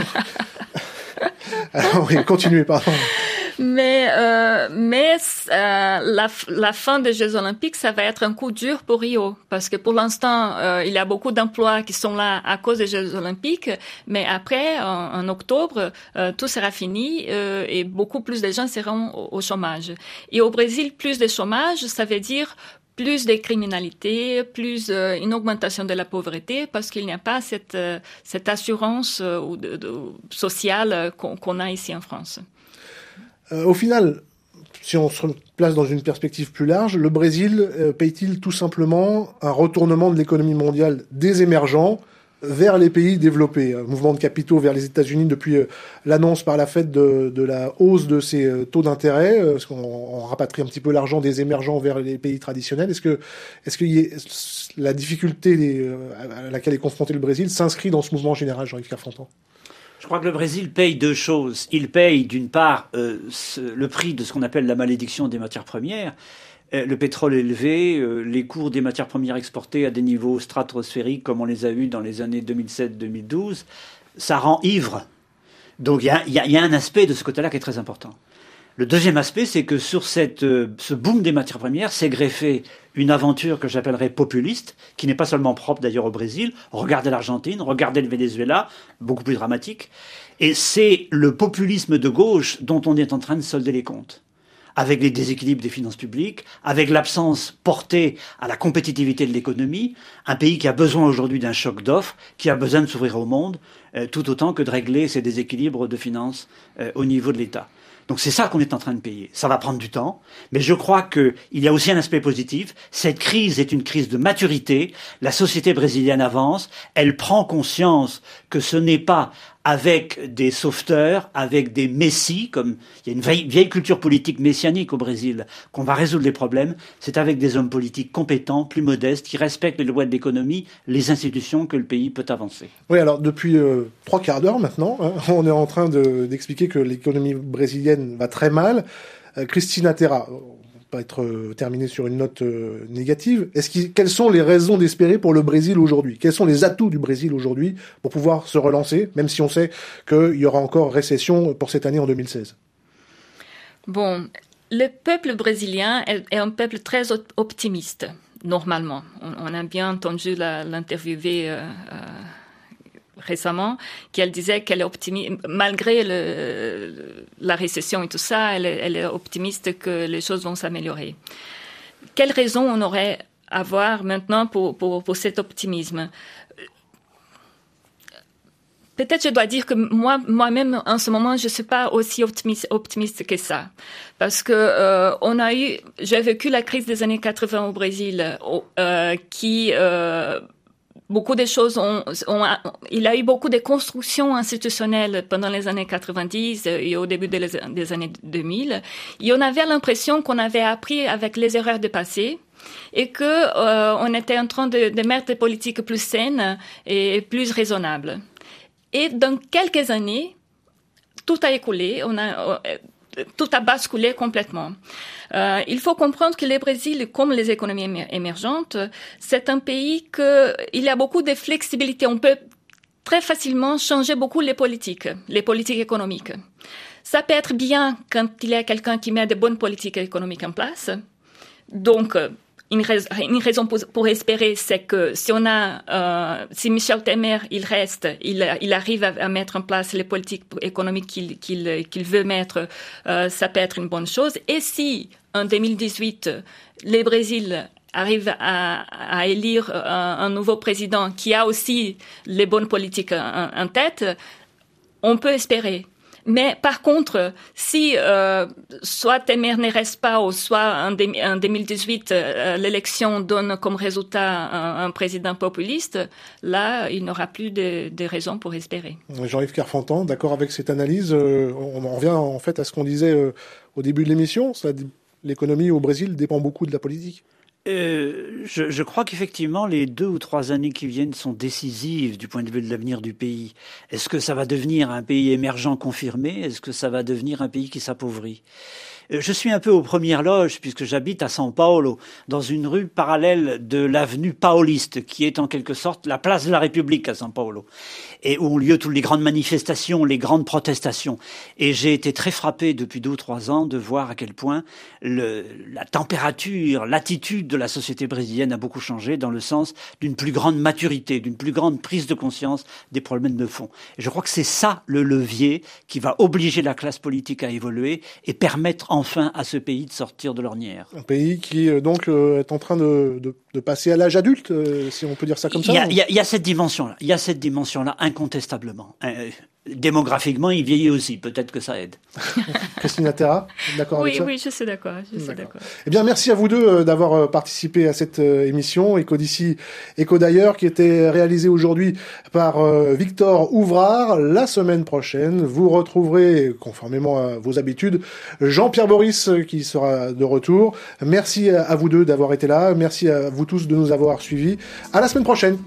S3: Alors, oui, continuez, pardon.
S4: Mais, euh, mais euh, la, la fin des Jeux Olympiques, ça va être un coup dur pour Rio, parce que pour l'instant, euh, il y a beaucoup d'emplois qui sont là à cause des Jeux Olympiques, mais après, en, en octobre, euh, tout sera fini euh, et beaucoup plus de gens seront au, au chômage. Et au Brésil, plus de chômage, ça veut dire plus de criminalité, plus euh, une augmentation de la pauvreté, parce qu'il n'y a pas cette, euh, cette assurance euh, de, de, sociale qu'on, qu'on a ici en France.
S3: Euh, au final, si on se place dans une perspective plus large, le Brésil euh, paye-t-il tout simplement un retournement de l'économie mondiale des émergents vers les pays développés, un mouvement de capitaux vers les États-Unis depuis euh, l'annonce par la Fed de, de la hausse de ces euh, taux d'intérêt, euh, parce qu'on on rapatrie un petit peu l'argent des émergents vers les pays traditionnels. Est-ce que, est-ce que y est, la difficulté les, euh, à laquelle est confronté le Brésil s'inscrit dans ce mouvement général, Jean-Yves Carfantan?
S5: Je crois que le Brésil paye deux choses. Il paye d'une part euh, ce, le prix de ce qu'on appelle la malédiction des matières premières, euh, le pétrole élevé, euh, les cours des matières premières exportées à des niveaux stratosphériques comme on les a eus dans les années deux mille sept deux mille douze, ça rend ivre. Donc il y a, y, a, y a un aspect de ce côté-là qui est très important. Le deuxième aspect, c'est que sur cette, euh, ce boom des matières premières s'est greffé une aventure que j'appellerais populiste, qui n'est pas seulement propre d'ailleurs au Brésil. Regardez l'Argentine, regardez le Venezuela, beaucoup plus dramatique. Et c'est le populisme de gauche dont on est en train de solder les comptes. Avec les déséquilibres des finances publiques, avec l'absence portée à la compétitivité de l'économie, un pays qui a besoin aujourd'hui d'un choc d'offres, qui a besoin de s'ouvrir au monde, euh, tout autant que de régler ces déséquilibres de finances euh, au niveau de l'État. Donc c'est ça qu'on est en train de payer. Ça va prendre du temps, mais je crois qu'il y a aussi un aspect positif. Cette crise est une crise de maturité. La société brésilienne avance. Elle prend conscience que ce n'est pas avec des sauveteurs, avec des messies, comme il y a une vieille, vieille culture politique messianique au Brésil, qu'on va résoudre les problèmes. C'est avec des hommes politiques compétents, plus modestes, qui respectent les lois de l'économie, les institutions que le pays peut avancer.
S3: Oui, alors depuis euh, trois quarts d'heure maintenant, hein, on est en train de, d'expliquer que l'économie brésilienne va très mal. Euh, Christina Terra, on va être euh, terminé sur une note euh, négative. Est-ce qu'il, quelles sont les raisons d'espérer pour le Brésil aujourd'hui? Quels sont les atouts du Brésil aujourd'hui pour pouvoir se relancer, même si on sait qu'il y aura encore récession pour cette année en deux mille seize?
S4: Bon, le peuple brésilien est, est un peuple très optimiste, normalement. On, on a bien entendu la, l'interviewée euh, euh, récemment, qu'elle disait qu'elle est optimiste, malgré le, la récession et tout ça, elle est, elle est optimiste que les choses vont s'améliorer. Quelle raison on aurait à avoir maintenant pour, pour, pour cet optimisme? Peut-être je dois dire que moi, moi-même, en ce moment, je suis pas aussi optimiste, optimiste que ça. Parce que, euh, on a eu, j'ai vécu la crise des années quatre-vingts au Brésil, euh, qui, euh, beaucoup de choses ont, ont, il y a eu beaucoup de constructions institutionnelles pendant les années quatre-vingt-dix et au début des, des années deux mille. Et on avait l'impression qu'on avait appris avec les erreurs du passé et que, euh, on était en train de, de mettre des politiques plus saines et plus raisonnables. Et dans quelques années, tout a écoulé, on a, tout a basculé complètement. Euh, il faut comprendre que le Brésil, comme les économies émergentes, c'est un pays que il y a beaucoup de flexibilité. On peut très facilement changer beaucoup les politiques, les politiques économiques. Ça peut être bien quand il y a quelqu'un qui met de bonnes politiques économiques en place. Donc, Une raison, une raison pour, pour espérer, c'est que si on a, euh, si Michel Temer, il reste, il, il arrive à, à mettre en place les politiques économiques qu'il, qu'il, qu'il veut mettre, euh, ça peut être une bonne chose. Et si, en deux mille dix-huit, le Brésil arrive à, à élire un, un nouveau président qui a aussi les bonnes politiques en, en tête, on peut espérer. Mais par contre, si euh, soit Temer ne reste pas, ou soit en, de, en deux mille dix-huit, euh, l'élection donne comme résultat un, un président populiste, là, il n'aura plus de, de raisons pour espérer.
S3: Jean-Yves Kerfantan, d'accord avec cette analyse. Euh, on en revient en fait à ce qu'on disait euh, au début de l'émission. Ça, l'économie au Brésil dépend beaucoup de la politique.
S5: Euh, je, je crois qu'effectivement, les deux ou trois années qui viennent sont décisives du point de vue de l'avenir du pays. Est-ce que ça va devenir un pays émergent confirmé ? Est-ce que ça va devenir un pays qui s'appauvrit ? Je suis un peu aux premières loges puisque j'habite à São Paulo, dans une rue parallèle de l'avenue Pauliste, qui est en quelque sorte la place de la République à São Paulo, et où ont lieu toutes les grandes manifestations, les grandes protestations. Et j'ai été très frappé depuis deux ou trois ans de voir à quel point le, la température, l'attitude de la société brésilienne a beaucoup changé dans le sens d'une plus grande maturité, d'une plus grande prise de conscience des problèmes de fond. Et je crois que c'est ça le levier qui va obliger la classe politique à évoluer et permettre enfin à ce pays de sortir de l'ornière.
S3: Un pays qui donc euh, est en train de, de, de passer à l'âge adulte, euh, si on peut dire ça comme ça.
S5: Il y a, il y a, il y a cette dimension-là. Il y a cette dimension-là incontestablement. Euh, démographiquement, il vieillit aussi. Peut-être que ça aide.
S3: Christina Terra, d'accord
S4: oui,
S3: avec ça ?
S4: Oui, je suis d'accord. Je suis d'accord.
S3: Eh bien, merci à vous deux euh, d'avoir euh, participé à cette euh, émission Éco d'ici, Éco d'ailleurs, qui était réalisée aujourd'hui par euh, Victor Ouvrard. La semaine prochaine, vous retrouverez, conformément à vos habitudes, Jean-Pierre Boris euh, qui sera de retour. Merci à, à vous deux d'avoir été là. Merci à vous tous de nous avoir suivis. À la semaine prochaine.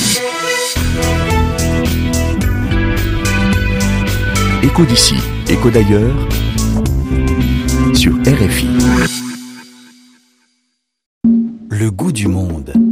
S1: Éco d'ici, Éco d'ailleurs, sur R F I. Le goût du monde.